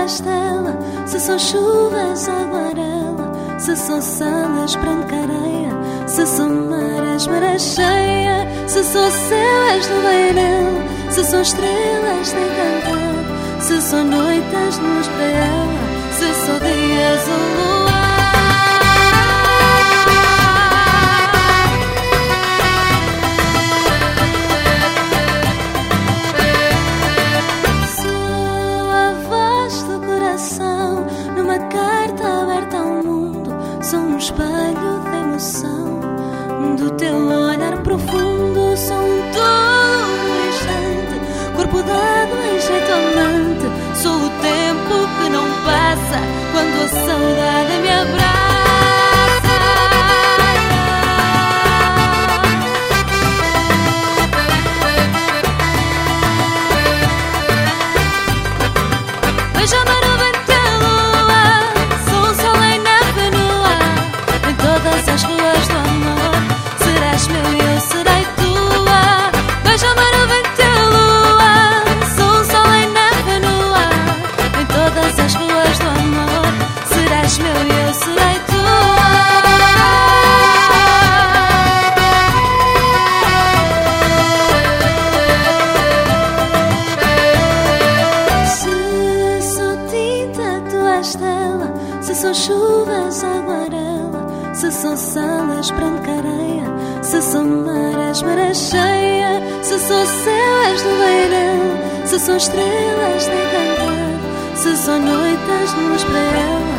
tua estela, se são chuvas, aguarela, se são salas, branca areia, se são mares, maré cheia, se sou céu, és do beirão, se são estrelas de encantar, se são noites, luz para ela, se sou dias ou luar. Sou a voz do coração numa carta aberta ao mundo, sou um espelho de emoção do teu olhar profundo, sou um todo no instante, corpo dado em jeito amante, sou o tempo que não passa quando a saudade me abraça. Beija-me no vento e a lua, sou o sol em neve no ar, em todas as ruas do amor, serás meu e eu serei tua. Beija-me no vento e a lua, sou o sol em neve no ar, em todas as ruas do amor, serás meu e eu serei tua. Se sou tinta, tu és estela, se são chuvas, aguarela, se são salas, branca areia, se são mares, maré cheia, se sou céu, és do beirão, se são estrelas de encantar, se são noites, luz para ela,